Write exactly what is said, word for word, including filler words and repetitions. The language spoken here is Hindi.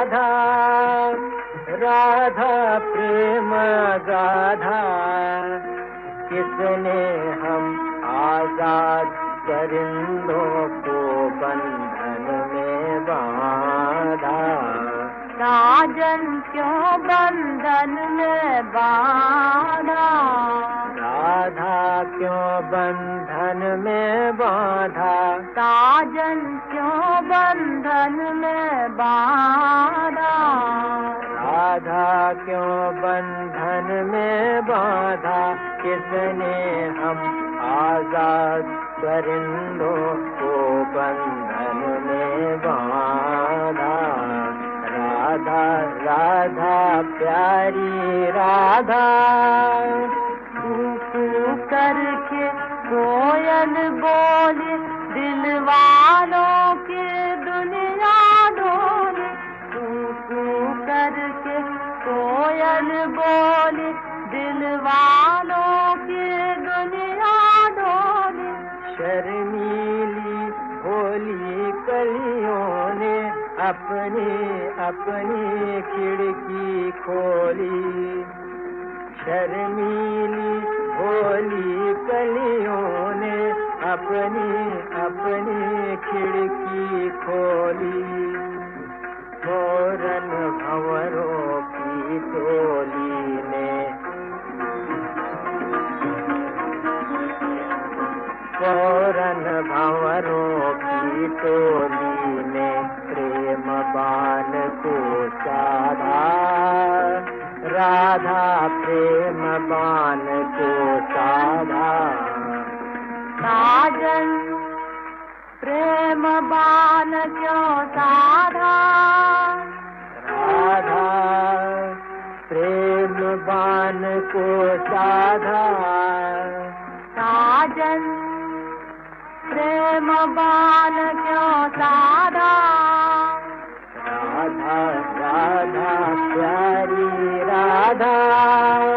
राधा राधा प्रेम गाधा, किसने हम आजाद परिंदों को बंधन में बांधा। साजन क्यों बंधन में बांधा, राधा क्यों बंधन में बांधा, साजन क्यों बंधन में बांधा। राधा क्यों बंधन में बांधा, किसने हम आजाद परिंदों को बंधन में बांधा। राधा राधा प्यारी राधा, कू करके कोयल बोले दिल वालों की दुनिया डोले। कू करके कोयल बोले दिल वालों की दुनिया डोले। शर्मीली भोली कलियों ने अपनी अपनी खिड़की खोली। शर्मीली भोली कलियों ने अपनी अपनी खिड़की खोली। मोरन भंवरों की टोली ने मोरन भंवरों की टोली ने प्रेम बाण को साधा। राधा प्रेम बाण को साधा। साजन प्रेम बाण क्यों साधा, राधा प्रेम बाण को साधा। साजन प्रेम बाण क्यों साधा। राधा राधा प्यारी राधा।